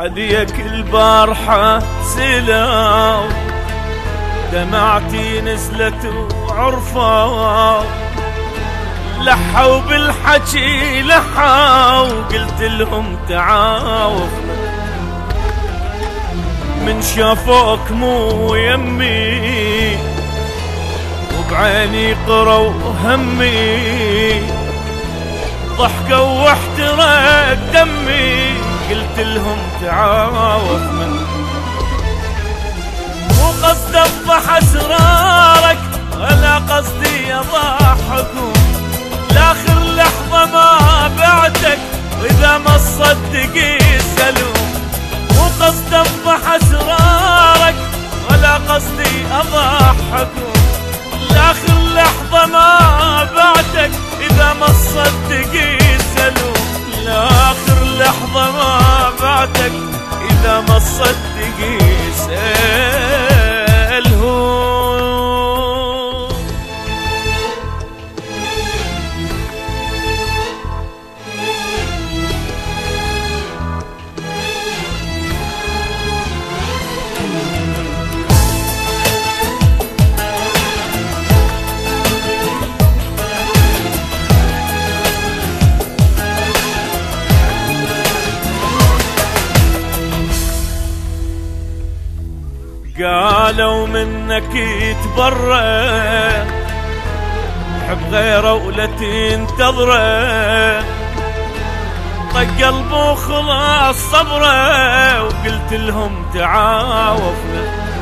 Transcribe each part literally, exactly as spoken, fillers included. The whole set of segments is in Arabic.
عليك البارحة سلاو، دمعتي نزلت وعرفة، لحوا بالحكي لحوا، قلت لهم تعاوف، من شافوك مو يمي، وبعيني قروا همي، ضحكوا واحترق دمي، قلت لهم تعاوف، من مو قصد افضح اسرارك ولا قصدي اضحكم، لاخر لحظة ما بعتك واذا ما تصدقي سلوم، مو قصد افضح اسرارك ولا قصدي اضحكم، لاخر لحظة ما بعتك اذا ما تصدقي سلوم، لاخر لحظة ما بعتك اذا ما تصدقي سلوم. قالوا منك يتبرى، حب غيره ولا تنتظره، طق قلبه خلاص صبره، وقلت لهم تعاوفنا،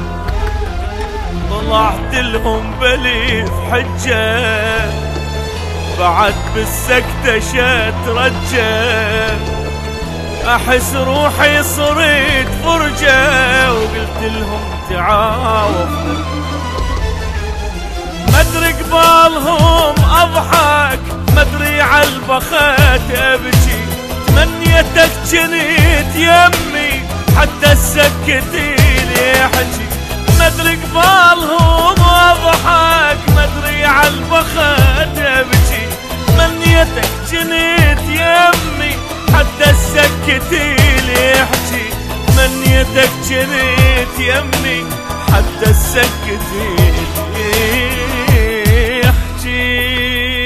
طلعت لهم بليف حجة، بعد بالسكتة شترجة، احس روحي صرت فرجة، وقلت لهم تعاوفنا، مدري قبالهم اضحك، مدري عالبخات ابكي، تمنيتك جنيت يمي حتى السكتي لي يحكي، مدري قبالهم اضحك، مدري عالبخات ابكي، تمنيتك جنيت يمي حتى السكتي لي يحكي، تمنيتك جنيت يمي حتى السكتي لي يحكي.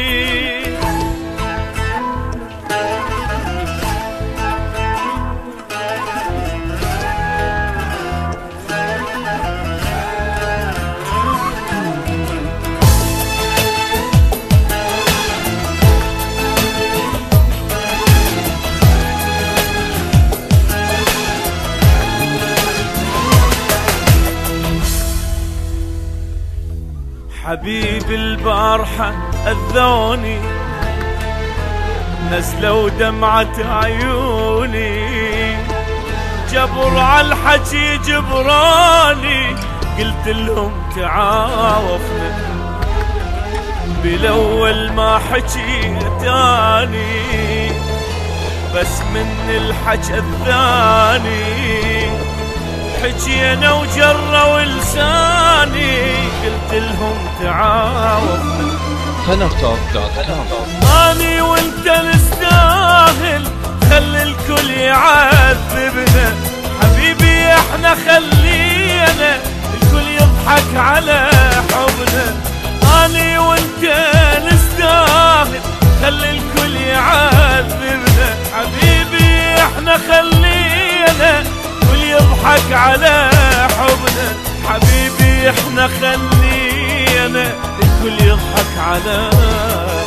حبيب البارحة أذوني، نزلوا دمعة عيوني، جبر عالحكي جبراني، قلت لهم تعاوفنا، بالاول ما حكيتاني، بس من الحكي الثاني حكينا وجروا لساني، قلت لهم تعاوفنا، اني وانت نستاهل، خلي الكل يعذبنا، حبيبي احنا خلينا الكل يضحك على حبنا، اني وانت نستاهل، خلي الكل يعذبنا، حبيبي احنا خلينا يضحك على حبنا، حبيبي احنا خلينا الكل يضحك على